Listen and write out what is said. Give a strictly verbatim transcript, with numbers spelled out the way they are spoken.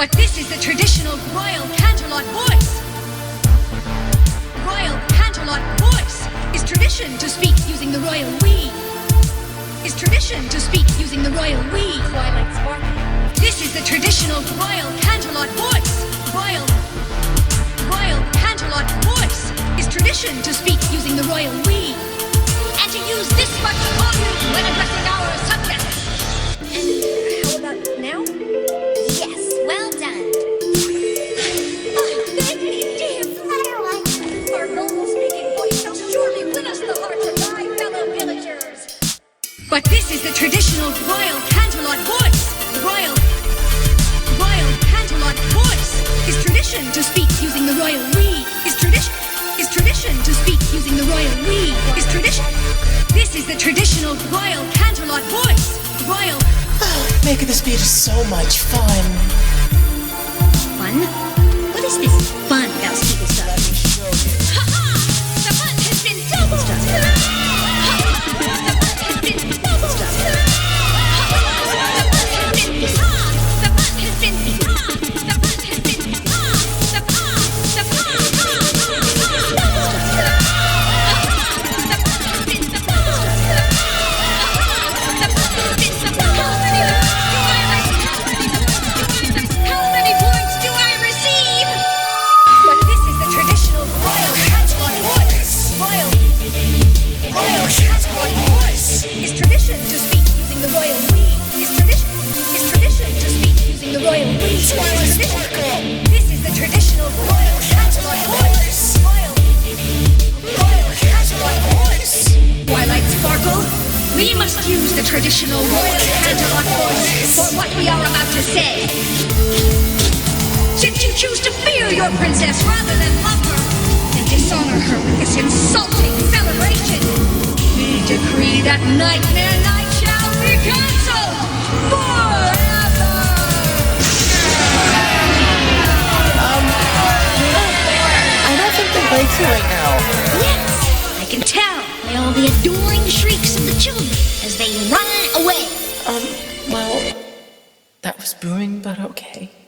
But this is the traditional royal Canterlot voice. Royal Canterlot voice is tradition to speak using the royal we. Is tradition to speak using the royal we. Twilight Sparkle. This is the traditional royal Canterlot voice. Royal, royal Canterlot voice is tradition to speak using the royal we. And to use this much volume when addressing our subjects. And how about now? Yes, well done. Oh, thank you, dear Firelight. Our noble speaking voice shall surely win us the hearts of my fellow villagers. But this is the traditional royal Canterlot voice. Royal, royal Canterlot voice is tradition to speak using the royal we. Is tradition, is tradition to speak using the royal we. Is tradition. This is the traditional royal Canterlot voice. Royal. Making this beat is so much fun. Fun? What is this fun thou speakest of? Let me show you. Ha ha! The fun has been doubled. Ha ha! The fun has been doubled. Ha ha! The fun has been ha. The fun has been ha. The fun has been ha. The ha. The ha. Ha. This is the traditional royal Canterlot voice. Royal, royal Canterlot voice. Twilight Sparkle, we must use the traditional royal Canterlot voice for what we are about to say. Since you choose to fear your princess rather than love her, and dishonor her with this insulting celebration, we decree that Nightmare Night shall be cancelled forever! I don't think they like you right now. Yes, I can tell by all the adoring shrieks of the children as they run away. Um, well, that was booing, but okay.